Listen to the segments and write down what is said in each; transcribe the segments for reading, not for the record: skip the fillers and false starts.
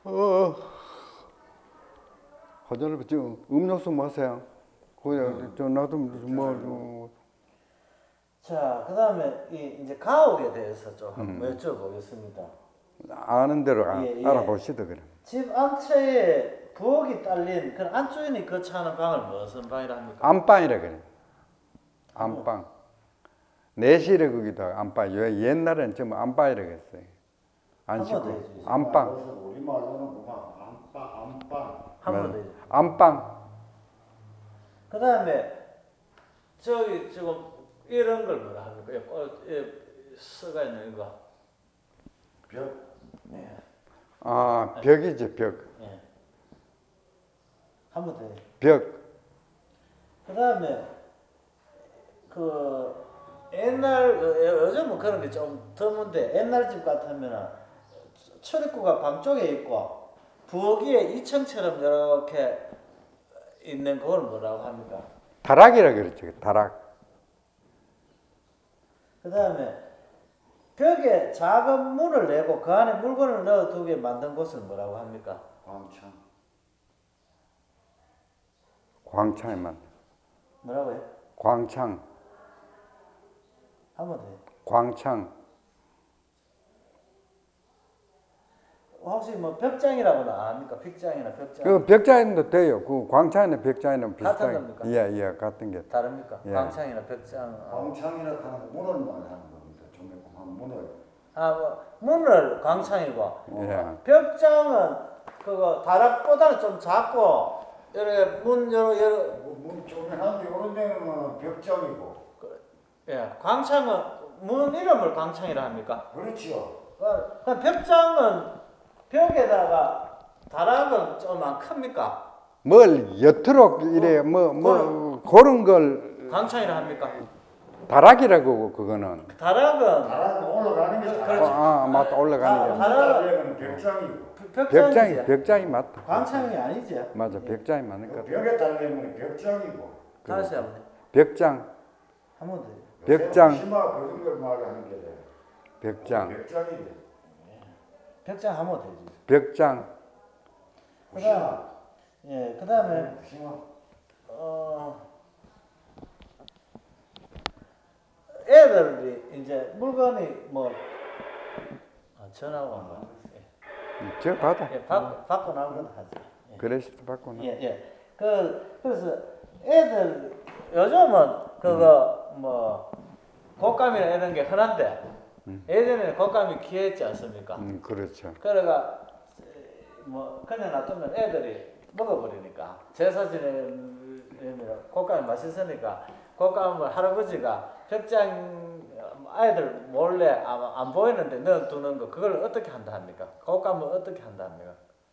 어, 화장실 지금 음료수 마세요. 그냥 저 나도 뭐 자, 그다음에 이제 가옥에 대해서 좀 한번 여쭤보겠습니다. 아는 대로 예, 예. 알아보시다 그래. 집 안채에 부엌이 딸린 그 안주인이 거처하는 방을 무슨 방이라 합니까? 안방이라 그래. 안방. 내실에 거기도 안방. 옛날에는 좀 안방이라 그랬어요. 안 한 번 더 씻고 해주세요. 안방. 우리말로는 그만 안방. 한 번 더 해주세요. 안방. 그다음에 저기 지금 이런 걸 뭐라 합니까? 써가 있는 이거. 벽. 예. 벽이지 벽. 예. 한 번 더 해요. 벽. 그다음에 그 옛날 요즘은 그런 게 좀 드문데 옛날 집 같으면은 출입구가 방 쪽에 있고 부엌에 2층처럼 이렇게 있는 그걸 뭐라고 합니까? 다락이라 그랬죠. 다락. 그 다음에 벽에 작은 문을 내고 그 안에 물건을 넣어두게 만든 곳을 뭐라고 합니까? 광창. 광창에만. 뭐라고요? 광창. 한 번 더요. 광창. 혹시 뭐 벽장이라고는 안 합니까? 벽장이나 벽장. 그 벽장도 돼요. 그 광창이나 벽장이랑 비슷하게. 같은 겁니까? 예, 같은 게. 다릅니까? 예. 광창이나 벽장. 광창이라 하는 문을 말하는 겁니다. 조그만 문을. 뭐 문을 광창이고 예. 벽장은 그거 다락보다는 좀 작고 이렇게 문 여러 문 조그만한데 이런 데는 벽장이고. 예, 광창은 문 이름을 광창이라 합니까? 그렇지요. 그럼 벽장은 벽에다가 다락은 좀 안 큽니까? 뭘 여트록 이래 뭐 그런 걸 광창이라 합니까? 다락이라고 그거는. 다락은 다락은 올라가는 게 그렇죠. 맞다 올라가는 게. 다락은 벽장이고. 벽장이지. 벽장이 맞다. 광창이 아니지. 맞아 벽장이 맞는 그 것 같아. 벽에 달리면 벽장이고. 다시 한번. 벽장. 한번 더. 벽장. 심하 그런 걸 말하는 게 돼. 벽장. 벽장이지. 벽장 한번 더 해주세요. 벽장. 심하. 예, 그다음에 심하. 애들이 이제 물건이 뭐 전화가 온 거. 저 받아. 예, 받고 나오거나 하죠. 예. 그래시도 받고 나. 예, 예. 그래서 애들 요즘은 그거 뭐 곶감이나 이런 게 흔한데 예전에는 곶감이 귀했지 않습니까? 그렇죠. 그래가 뭐 그냥 놔두면 애들이 먹어버리니까 제사 지내면 곶감이 맛있으니까 곶감을 할아버지가 벽장 아이들 몰래 안 보이는데 넣어두는 거 그걸 어떻게 한다 합니까? 곶감을 어떻게 한다 합니까?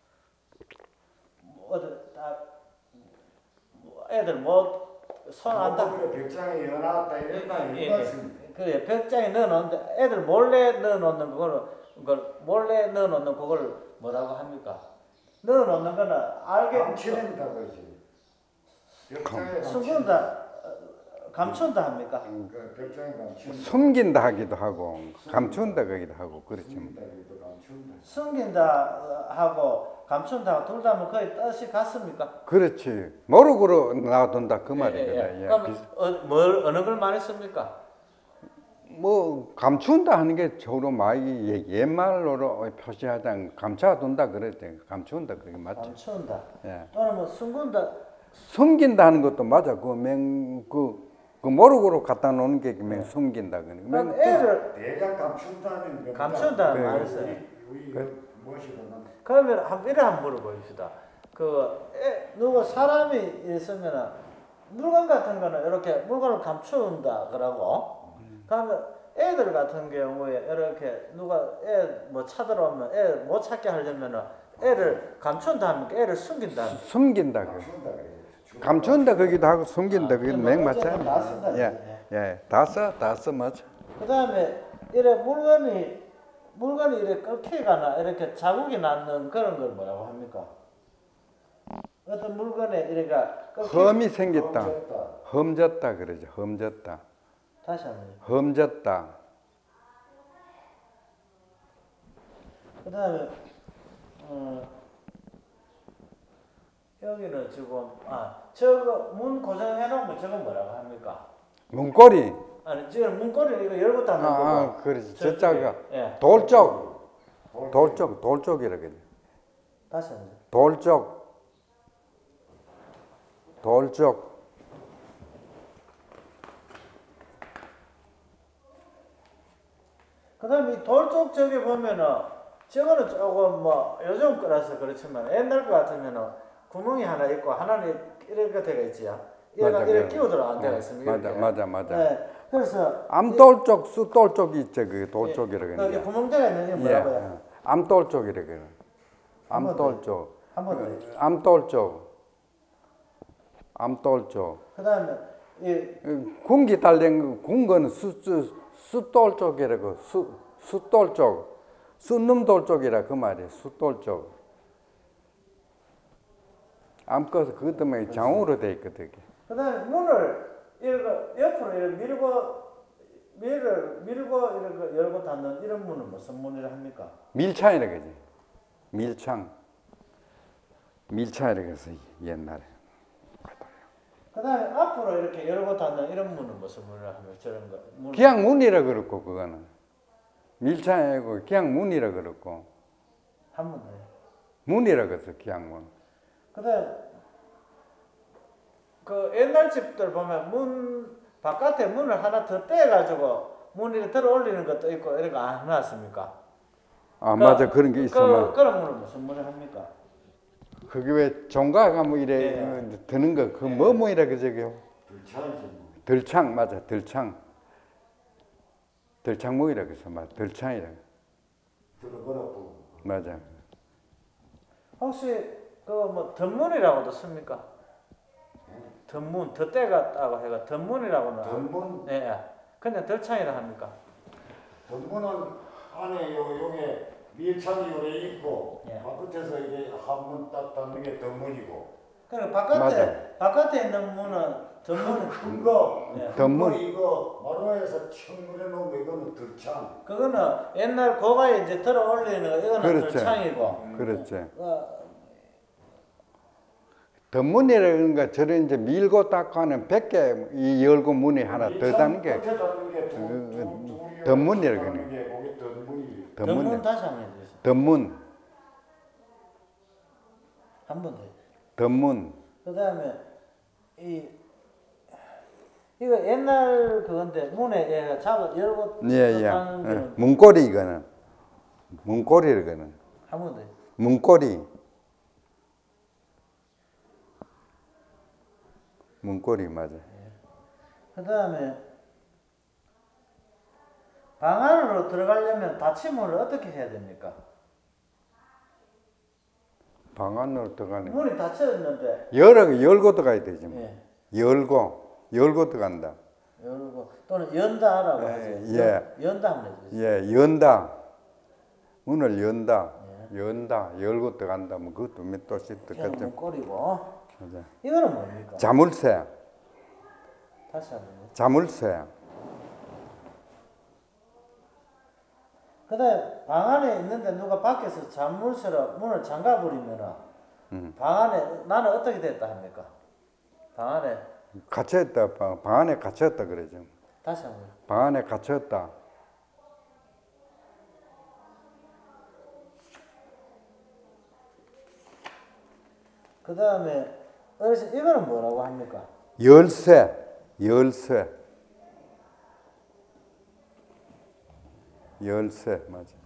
애들 뭐 손 안 닿. 벽장에 연하다 이랬나 예, 이런 예. 말씀. 그래 벽장에 넣어놓는데 애들 몰래 넣어놓는 그걸 몰래 넣어놓는 그걸 뭐라고 합니까? 넣어놓는 거는 알게 감춰낸다 그러지. 벽장에 숨긴다 감춘다 합니까? 그 벽장에 감춘다. 숨긴다 하기도 하고 감춘다 하기도 하고 그렇지. 숨긴다기도 감춘다. 숨긴다 하고 감춘다 둘 다 뭐 거의 뜻이 같습니까? 그렇지. 모르고로 놔둔다 그 예, 말이거든. 예. 예, 그럼 어느 걸 말했습니까? 뭐 감춘다 하는 게 주로 많이 옛말로 표시하자면 감춰둔다 그랬대. 감춘다 그게 맞죠. 감춘다. 예. 또는 뭐 숨긴다. 숨긴다 하는 것도 맞아. 그 모르고로 갖다 놓는 게 숨긴다 그러는 그럼 거. 애를 대략 감춘다는 겁니다. 감춘다 그래. 말했어요. 무엇이든 그러면 이래 한번 물어봅시다. 누구 사람이 있으면은 물건 같은 거는 이렇게 물건을 감춘다 그러고, 그러면 애들 같은 경우에 이렇게 누가 애 뭐 찾아오면 애 못 찾게 하려면은 애를 감춘다 합니까? 애를 숨긴다 합니까? 숨긴다 그. 감춘다 그래. 감춘다 거기도 하고 숨긴다 거기도 맹 어쨌든 다 쓴다 맞잖아. 그러지. 예, 다 써 맞아. 그다음에 이래 물건이 이렇게 끓기거나 이렇게 자국이 나는 그런 걸 뭐라고 합니까? 어떤 물건에 이렇게 험이 생겼다. 험졌다. 험졌다 그러죠. 험졌다. 다시 한번. 험졌다. 그다음에 여기는 지금 저거 문 고정해 놓으면 저건 뭐라고 합니까? 문고리. 아니 지금 문고리를 이거 열고 닫는 거고. 그렇지. 저쪽에, 저자가 예. 돌쪽이라 그래. 다시 한번. 돌쪽. 그다음에 이 돌쪽 저기 보면은 저거는 조금 뭐 요즘 거라서 그렇지만 옛날 거 같으면은 구멍이 하나 있고 하나는 이렇게 되어 있지요. 이렇게 끼워 들어간 데가 있습니다. 맞아. 네. 그래서 암돌쪽, 숫돌쪽 있죠. 그 돌쪽이라 이 그래. 구멍대가 있는 게 뭐라고요? 암돌쪽이라 그래. 한번 더. 암돌쪽. 한번 더. 암돌쪽. 그다음에 이 군기 달린 군거는 숫돌쪽이라고. 숫돌쪽. 숫놈돌쪽이라 그 말이야. 숫돌쪽. 암컷 그것 때문에 장으로 돼 있거든. 그다음에 문을 이렇게 옆으로 이렇게 밀고 이렇게 열고 닫는 이런 문은 무슨 문이라 합니까? 밀창이라 그러지. 밀창이라 그래서 옛날에. 그다음에 앞으로 이렇게 열고 닫는 이런 문은 무슨 문이라 합니까? 저런 거. 그냥 문이라 그렇고 그거는. 밀창이고 그냥 문이라 그렇고. 한 번 더. 문이라 그래서 그냥 문. 그다음 그 옛날 집들 보면 문 바깥에 문을 하나 더 떼가지고 문을 들어 올리는 것도 있고 이런 거 안 해놨습니까? 맞아 그런 게 있어. 그런 문은 무슨 문을 합니까? 그게 왜 종가가 뭐 이래 드는 거 그 뭐이라 그저게요. 들창 맞아 들창. 들창목이라 그래서 맞아 들창이라. 맞아. 혹시 그 뭐 덧문이라고도 씁니까? 덧문, 덧대가 따고 해가 덧문이라고는. 덧문? 예. 그냥 덧창이라 합니까? 덧문은 안에 요게 밀착이 요래 있고 예. 바깥에서 이게 한문 딱 닫는 게 덧문이고. 그러니까 바깥에 있는 문은 덧문. 큰거 예. 덧문. 이거 마루에서 청물해 놓은 거 이거는 들창. 그거는 옛날 고가에 이제 들어 올리는 거 이거는 그렇지. 덧창이고. 그렇지. 덧문이라는 거 저런 이제 밀고 닦고 하는 100개 이 열고 문이 하나 더 다는 게 덧문이라 그러네. 덧문 다시 한번 해주세요. 덧문. 한 번 더. 덧문. 그다음에 이거 옛날 그건데 문에 얘가 잡아 열고 하는 거는 문고리 이거는. 문고리라 그러는. 한 번 더. 문고리 맞아. 그다음에 방 안으로 들어가려면 닫힘을 어떻게 해야 됩니까? 방 안으로 들어가네. 문이 닫혔는데 열고 들어가야 되지 뭐. 예. 열고 들어간다. 열고 또는 연다라고 하죠. 연다 한번 해주세요. 연다. 문을 연다. 열고 들어간다. 뭐 그것도 몇 도씩 그냥 들어갔죠. 문고리고. 맞아. 이거는 뭡니까? 자물쇠. 다시 한번. 자물쇠. 그다음에 방 안에 있는데 누가 밖에서 자물쇠로 문을 잠가 버리면은 방 안에 나는 어떻게 됐다 합니까? 방 안에 갇혀있다. 방 안에 갇혔다 그러죠. 다시 한번. 방 안에 갇혔다. 그다음에 어르신 이거는 뭐라고 합니까? 열쇠 맞아.